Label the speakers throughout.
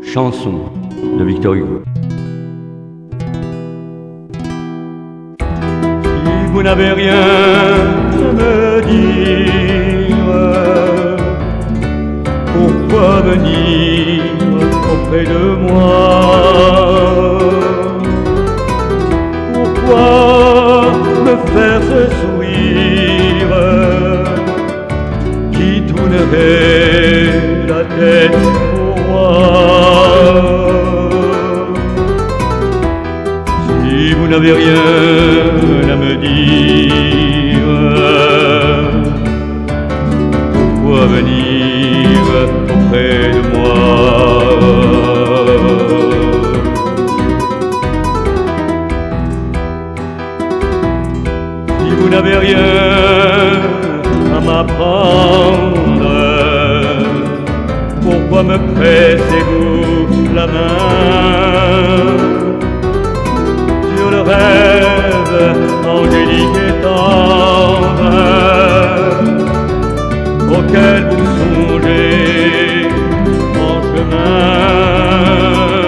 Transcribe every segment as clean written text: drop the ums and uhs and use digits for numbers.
Speaker 1: Chanson de Victor Hugo. Si vous n'avez rien à me dire, pourquoi venir auprès de moi? Pourquoi me faire ce sourire qui tournerait la tête pour moi? Si vous n'avez rien à me dire, pourquoi venir auprès de moi? Si vous n'avez rien à m'apprendre, pourquoi me pressez-vous la main sur le rêve angélique et tendre auquel vous songez en chemin?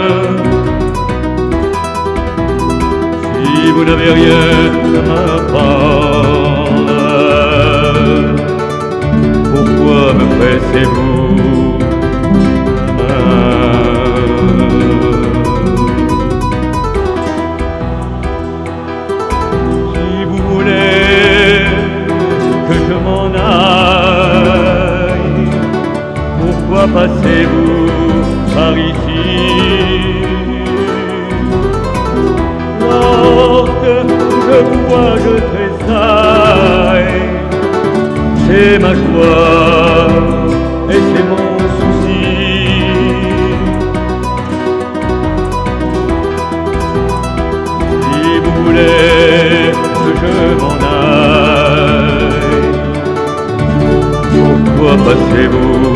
Speaker 1: Si vous n'avez rien à m'apprendre, pourquoi me pressez-vous la main? Si vous voulez que je m'en aille, pourquoi passez-vous par ici? Lorsque je vous vois, je tressaille, c'est ma joie et c'est mon souci. Si vous voulez que je m'en aille, pourquoi passez-vous